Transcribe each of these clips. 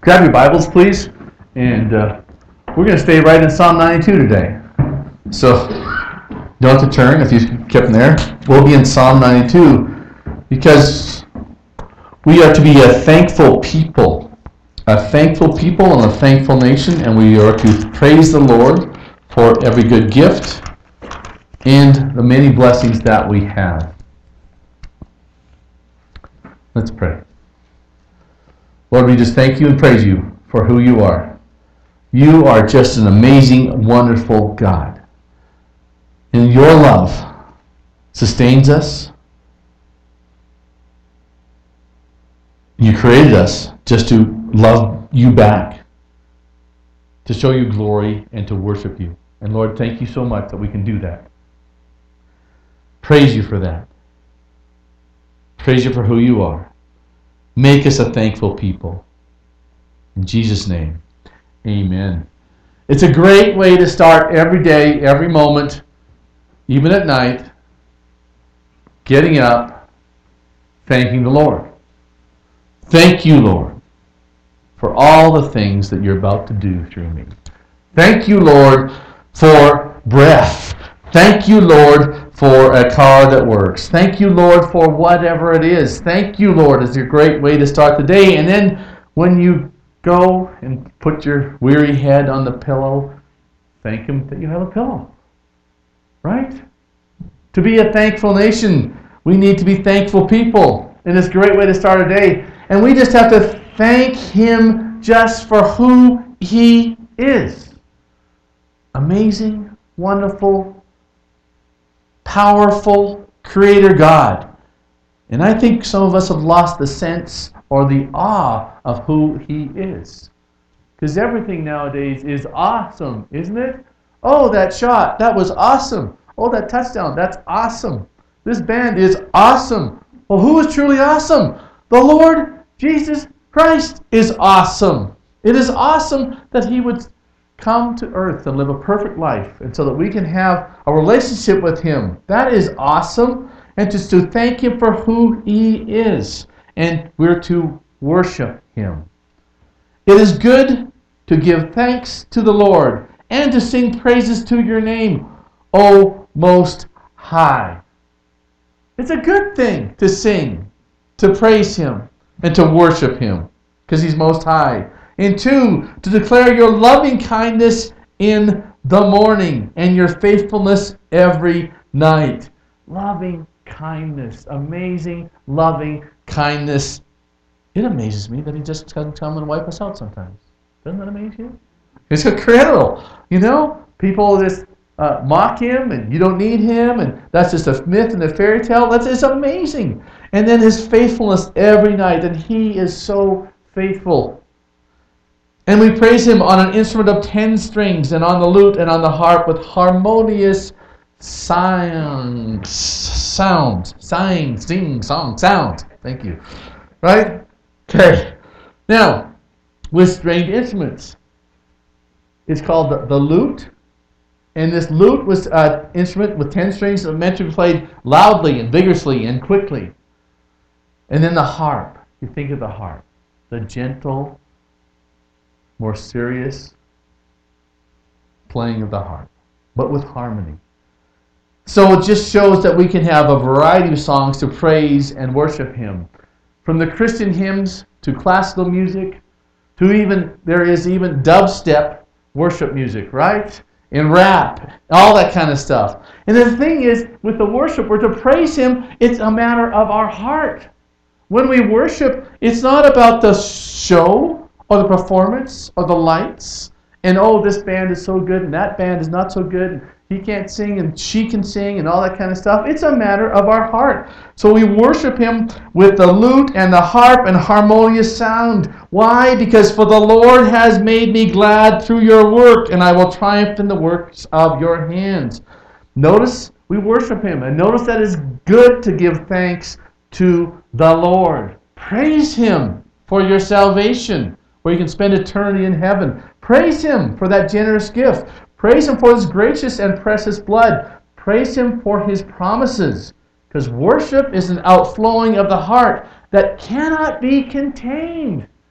Grab your Bibles, please, and we're going to stay right in Psalm 92 today. So, don't have to turn if you kept them there. We'll be in Psalm 92 because we are to be a thankful people. A thankful people and a thankful nation, and we are to praise the Lord for every good gift and the many blessings that we have. Let's pray. Lord, we just thank you and praise you for who you are. You are just an amazing, wonderful God. And your love sustains us. You created us just to love you back, to show you glory and to worship you. And Lord, thank you so much that we can do that. Praise you for that. Praise you for who you are. Make us a thankful people. In Jesus' name, amen. It's a great way to start every day, every moment, even at night, getting up, thanking the Lord. Thank you, Lord, for all the things that you're about to do through me. Thank you, Lord, for breath. Thank you, Lord, for a car that works. Thank you, Lord, for whatever it is. Thank you, Lord, is a great way to start the day. And then when you go and put your weary head on the pillow, thank Him that you have a pillow. Right? To be a thankful nation, we need to be thankful people. And it's a great way to start a day. And we just have to thank Him just for who He is. Amazing, wonderful, powerful Creator God. And I think some of us have lost the sense or the awe of who He is. Because everything nowadays is awesome, isn't it? Oh, that shot, that was awesome. Oh, that touchdown, that's awesome. This band is awesome. Well, who is truly awesome? The Lord Jesus Christ is awesome. It is awesome that He would come to earth and live a perfect life, and so that we can have a relationship with Him. That is awesome. And just to thank Him for who He is. And we're to worship Him. It is good to give thanks to the Lord and to sing praises to your name, O Most High. It's a good thing to sing, to praise Him, and to worship Him, because He's Most High. And two, to declare your loving kindness in the morning and your faithfulness every night. Loving kindness, amazing loving kindness. It amazes me that He just doesn't come and wipe us out sometimes. Doesn't that amaze you? It's incredible. You know, people just mock Him and you don't need Him and that's just a myth and a fairy tale. It's amazing. And then His faithfulness every night, and He is so faithful. And we praise Him on an instrument of 10 strings and on the lute and on the harp with harmonious sound. Thank you. Right? Okay. Now, with stringed instruments. It's called the lute. And this lute was an instrument with 10 strings that meant to be played loudly and vigorously and quickly. And then the harp. You think of the harp. The gentle, more serious playing of the harp, but with harmony. So it just shows that we can have a variety of songs to praise and worship Him. From the Christian hymns to classical music to there is even dubstep worship music, right? And rap, all that kind of stuff. And the thing is, with the worship, we're to praise Him. It's a matter of our heart. When we worship, it's not about the show or the performance, or the lights, and oh, this band is so good, and that band is not so good, and he can't sing, and she can sing, and all that kind of stuff. It's a matter of our heart. So we worship Him with the lute and the harp and harmonious sound. Why? Because for the Lord has made me glad through your work, and I will triumph in the works of your hands. Notice we worship Him, and notice that it's good to give thanks to the Lord. Praise Him for your salvation, where you can spend eternity in heaven. Praise Him for that generous gift. Praise Him for His gracious and precious blood. Praise Him for His promises. Because worship is an outflowing of the heart that cannot be contained.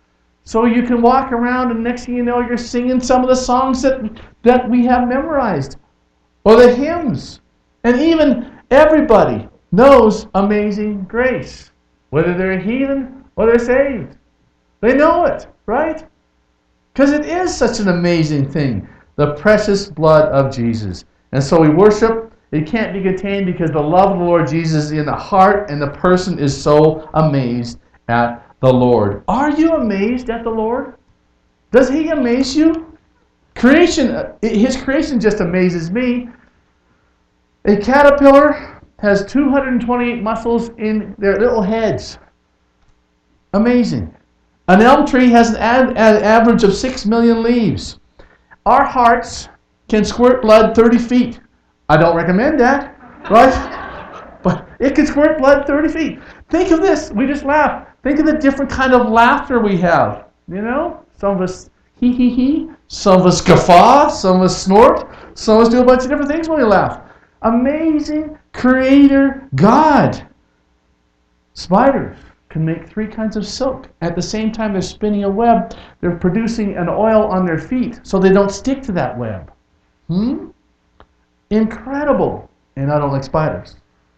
So you can walk around and next thing you know, you're singing some of the songs that we have memorized. Or the hymns. And even everybody knows Amazing Grace. Whether they're a heathen or they're saved. They know it, right? Because it is such an amazing thing. The precious blood of Jesus. And so we worship. It can't be contained because the love of the Lord Jesus is in the heart and the person is so amazed at the Lord. Are you amazed at the Lord? Does He amaze you? His creation just amazes me. A caterpillar has 228 muscles in their little heads. Amazing. An elm tree has an average of 6 million leaves. Our hearts can squirt blood 30 feet. I don't recommend that, right? But it can squirt blood 30 feet. Think of this. We just laugh. Think of the different kind of laughter we have. You know? Some of us hee hee hee. Some of us guffaw. Some of us snort. Some of us do a bunch of different things when we laugh. Amazing Creator God. Spiders can make 3 kinds of silk. At the same time they're spinning a web, they're producing an oil on their feet so they don't stick to that web. Incredible. And I don't like spiders.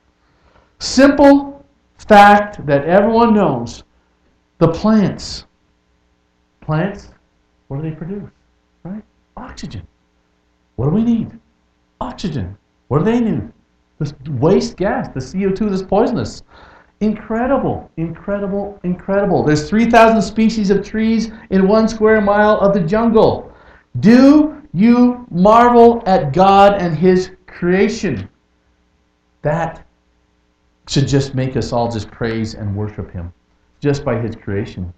Simple fact that everyone knows. The plants. Plants, what do they produce? Right? Oxygen. What do we need? Oxygen. What do they need? This waste gas, the CO2 that's poisonous. Incredible, incredible, incredible. There's 3,000 species of trees in 1 square mile of the jungle. Do you marvel at God and His creation? That should just make us all just praise and worship Him, just by His creation.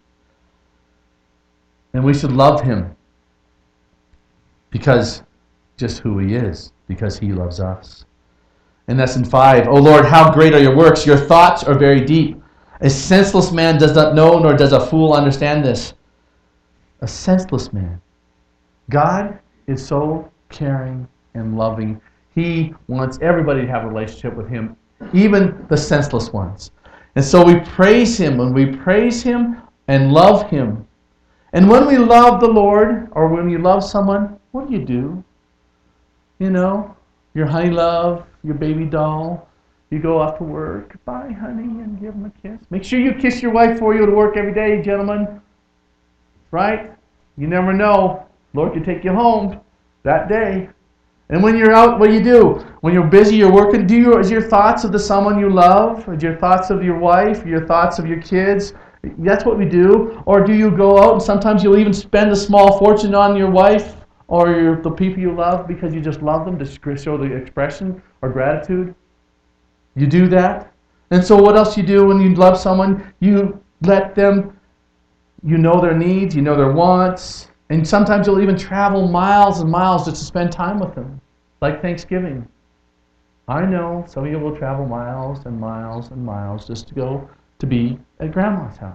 And we should love Him because just who He is, because He loves us. And that's in 5. O Lord, how great are your works. Your thoughts are very deep. A senseless man does not know, nor does a fool understand this. A senseless man. God is so caring and loving. He wants everybody to have a relationship with Him, even the senseless ones. And so we praise Him. When we praise Him and love Him. And when we love the Lord, or when you love someone, what do? You know, your honey love, your baby doll. You go off to work. Bye, honey, and give them a kiss. Make sure you kiss your wife before you go to work every day, gentlemen. Right? You never know. Lord could take you home that day. And when you're out, what do you do? When you're busy, you're working, is your thoughts of the someone you love? Is your thoughts of your wife? Your thoughts of your kids? That's what we do. Or do you go out and sometimes you'll even spend a small fortune on your wife or the people you love because you just love them to show the expression or gratitude? You do that. And so what else you do when you love someone? You let them, you know their needs, you know their wants, and sometimes you'll even travel miles and miles just to spend time with them. Like Thanksgiving. I know some of you will travel miles and miles and miles just to go to be at Grandma's house.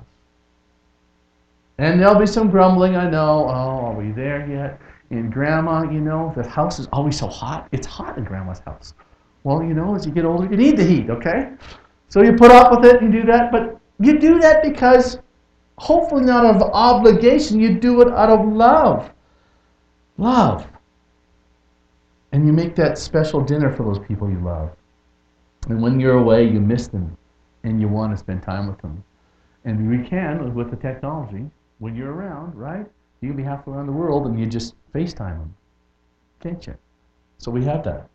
And there'll be some grumbling, I know. Oh, are we there yet? And Grandma, you know, the house is always so hot. It's hot in Grandma's house. Well, you know, as you get older, you need the heat, okay? So you put up with it and do that, but you do that because, hopefully not out of obligation, you do it out of love. Love. And you make that special dinner for those people you love. And when you're away, you miss them, and you want to spend time with them. And we can, with the technology, when you're around, right? You can be halfway around the world, and you just FaceTime them. Can't you? So we have that.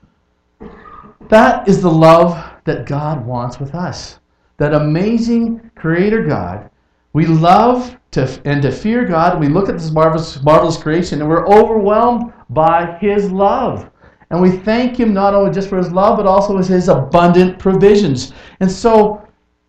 That is the love that God wants with us. That amazing Creator God. We love to fear God. And we look at this marvelous creation and we're overwhelmed by His love. And we thank Him not only just for His love, but also for His abundant provisions. And so,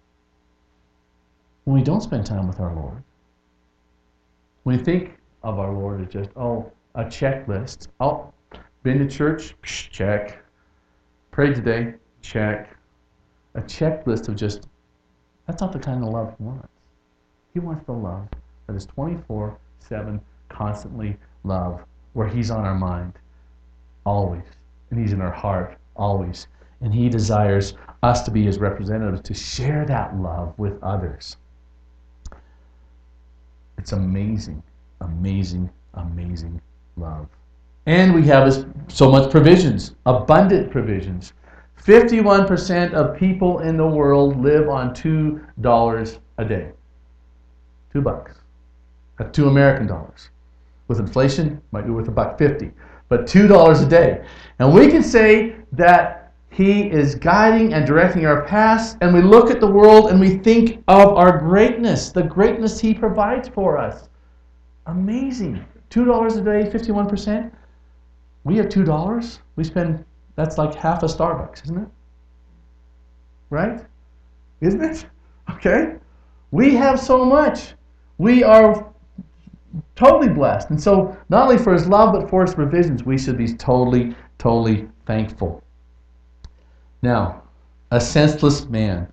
when we don't spend time with our Lord, when we think of our Lord as just, a checklist. Oh, been to church? Psh, check. Prayed today? Check. A checklist of just, that's not the kind of love He wants. He wants the love that is 24/7, constantly love, where He's on our mind, always. And He's in our heart, always. And He desires us to be His representatives, to share that love with others. It's amazing, amazing, amazing love. And we have so much provisions, abundant provisions. 51% of people in the world live on $2 a day. $2. That's $2 American. With inflation, might be worth $1.50. But $2 a day. And we can say that He is guiding and directing our paths, and we look at the world and we think of our greatness, the greatness He provides for us. Amazing. $2 a day, 51%. We have $2. We spend, that's like half a Starbucks, isn't it? Right? Isn't it? Okay. We have so much. We are totally blessed. And so, not only for His love, but for His provisions, we should be totally, totally thankful. Now, a senseless man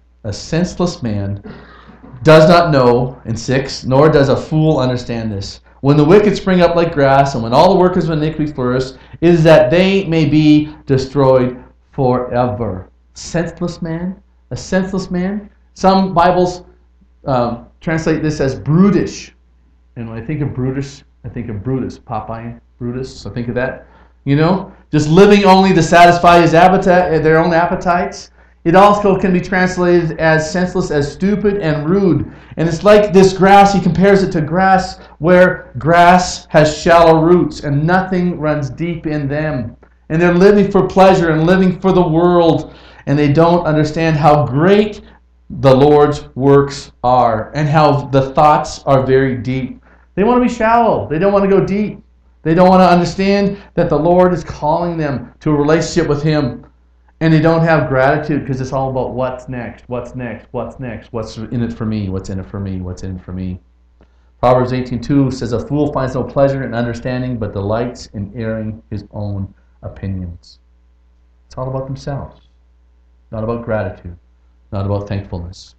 does not know, in 6, nor does a fool understand this. When the wicked spring up like grass, and when all the workers of iniquity flourish, it is that they may be destroyed forever. Senseless man? A senseless man? Some Bibles translate this as brutish. And when I think of Brutus, I think of Brutus, Popeye, Brutus. I think of that. You know, just living only to satisfy his appetite, their own appetites. It also can be translated as senseless, as stupid and rude. And it's like this grass, he compares it to grass, where grass has shallow roots and nothing runs deep in them. And they're living for pleasure and living for the world, and they don't understand how great the Lord's works are and how the thoughts are very deep. They want to be shallow. They don't want to go deep. They don't want to understand that the Lord is calling them to a relationship with Him. And they don't have gratitude because it's all about what's next, what's next, what's next, what's in it for me, what's in it for me, what's in it for me. Proverbs 18:2 says, "A fool finds no pleasure in understanding, but delights in airing his own opinions." It's all about themselves, not about gratitude, not about thankfulness.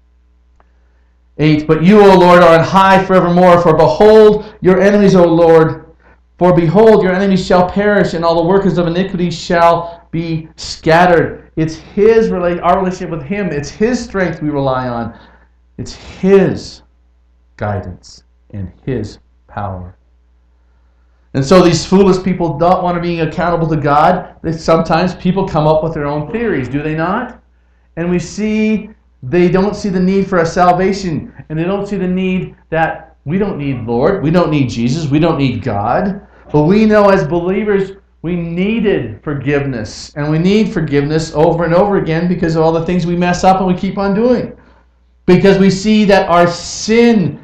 8, "But you, O Lord, are on high forevermore, for behold your enemies, O Lord. For behold, your enemies shall perish, and all the workers of iniquity shall be scattered." It's our relationship with Him. It's His strength we rely on. It's His guidance and His power. And so these foolish people don't want to be accountable to God. Sometimes people come up with their own theories, do they not? And we see they don't see the need for a salvation, and they don't see the need that we don't need Lord, we don't need Jesus, we don't need God. But we know as believers we needed forgiveness. And we need forgiveness over and over again because of all the things we mess up and we keep on doing. Because we see that our sin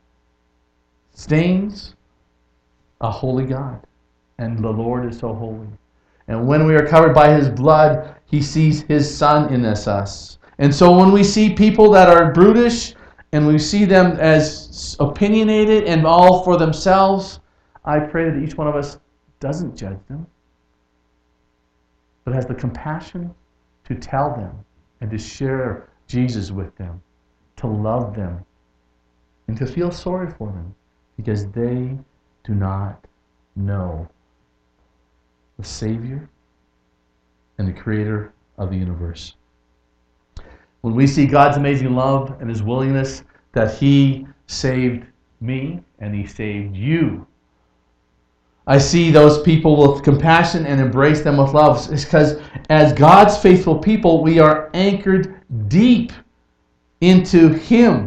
stains a holy God. And the Lord is so holy. And when we are covered by His blood, He sees His Son in us. And so when we see people that are brutish and we see them as opinionated and all for themselves, I pray that each one of us doesn't judge them, but has the compassion to tell them and to share Jesus with them, to love them, and to feel sorry for them because they do not know the Savior and the Creator of the universe. When we see God's amazing love and His willingness that He saved me and He saved you, I see those people with compassion and embrace them with love. It's because as God's faithful people, we are anchored deep into Him.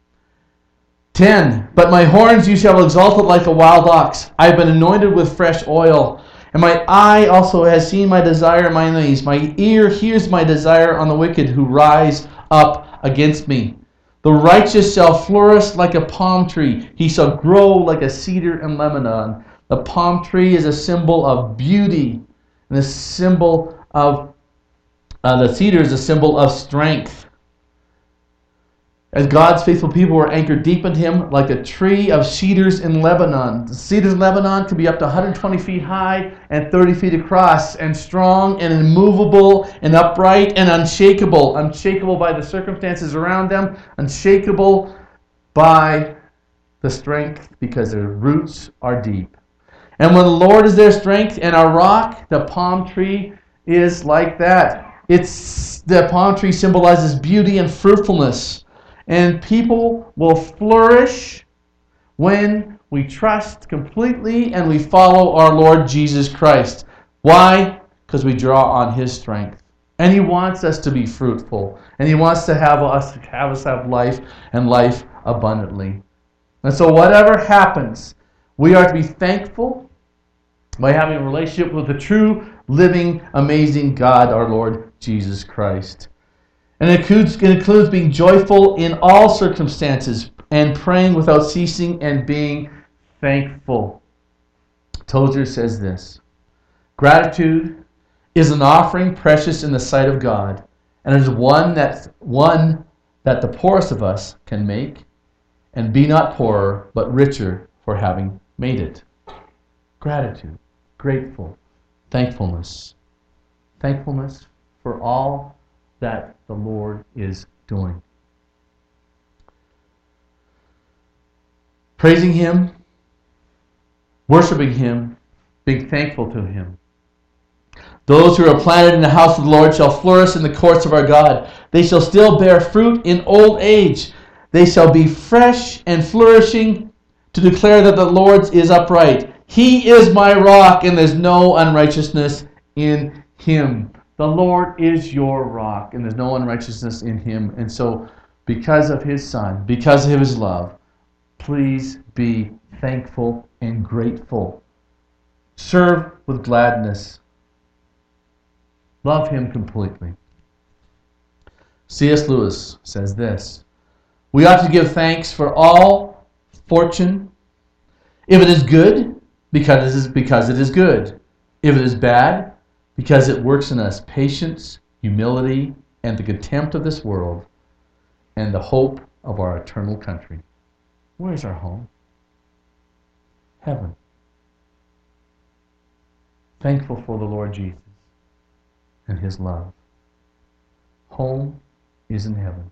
10, "But my horns you shall exalt like a wild ox. I have been anointed with fresh oil. And my eye also has seen my desire in my enemies. My ear hears my desire on the wicked who rise up against me. The righteous shall flourish like a palm tree. He shall grow like a cedar in Lebanon." The palm tree is a symbol of beauty, and the symbol of the cedar is a symbol of strength. As God's faithful people were anchored deep in Him like a tree of cedars in Lebanon. The cedars in Lebanon can be up to 120 feet high and 30 feet across, and strong and immovable and upright and unshakable. Unshakable by the circumstances around them, unshakable by the strength because their roots are deep. And when the Lord is their strength and our rock, the palm tree is like that. The palm tree symbolizes beauty and fruitfulness. And people will flourish when we trust completely and we follow our Lord Jesus Christ. Why? Because we draw on His strength. And He wants us to be fruitful. And He wants to have us have life and life abundantly. And so whatever happens, we are to be thankful by having a relationship with the true, living, amazing God, our Lord Jesus Christ. And it includes being joyful in all circumstances and praying without ceasing and being thankful. Tozer says this: gratitude is an offering precious in the sight of God, and it is one that the poorest of us can make, and be not poorer, but richer for having made it. Gratitude, grateful, thankfulness. Thankfulness for all that the Lord is doing. Praising Him, worshiping Him, being thankful to Him. Those who are planted in the house of the Lord shall flourish in the courts of our God. They shall still bear fruit in old age. They shall be fresh and flourishing to declare that the Lord is upright. He is my rock, and there's no unrighteousness in Him. The Lord is your rock, and there's no unrighteousness in Him. And so, because of His Son, because of His love, please be thankful and grateful. Serve with gladness. Love Him completely. C.S. Lewis says this: we ought to give thanks for all fortune, if it is good, because it is good. If it is bad, because it works in us patience, humility, and the contempt of this world, and the hope of our eternal country. Where is our home? Heaven. Thankful for the Lord Jesus and His love. Home is in heaven.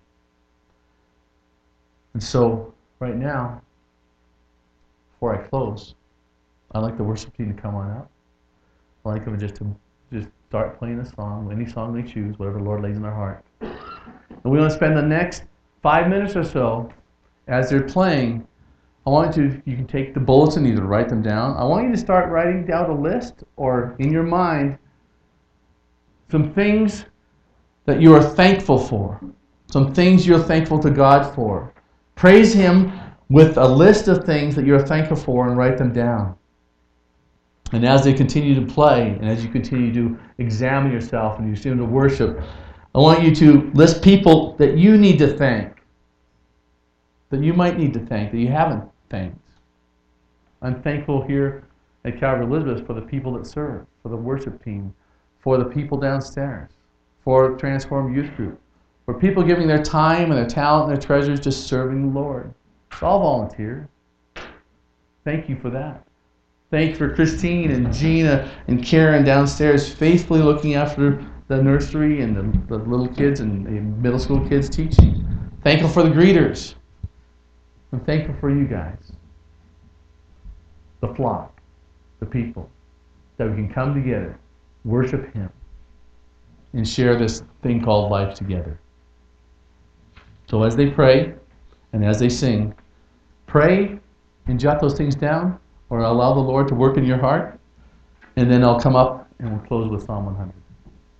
And so, right now, before I close, I'd like the worship team to come on up. I'd like them just to start playing a song, any song they choose, whatever the Lord lays in their heart. And we want to spend the next 5 minutes or so, as they're playing, you can take the bullets and either write them down. I want you to start writing down a list, or in your mind, some things that you are thankful for. Some things you're thankful to God for. Praise Him with a list of things that you're thankful for and write them down. And as they continue to play, and as you continue to examine yourself and you continue to worship, I want you to list people that you need to thank, that you might need to thank, that you haven't thanked. I'm thankful here at Calvary Elizabeth for the people that serve, for the worship team, for the people downstairs, for Transform Youth Group, for people giving their time and their talent and their treasures just serving the Lord. It's all volunteers. Thank you for that. Thank you for Christine and Gina and Karen downstairs faithfully looking after the nursery and the little kids and the middle school kids teaching. Thankful for the greeters. I'm thankful for you guys, the flock, the people, that we can come together, worship Him, and share this thing called life together. So as they pray and as they sing, pray and jot those things down, or allow the Lord to work in your heart, and then I'll come up and we'll close with Psalm 100.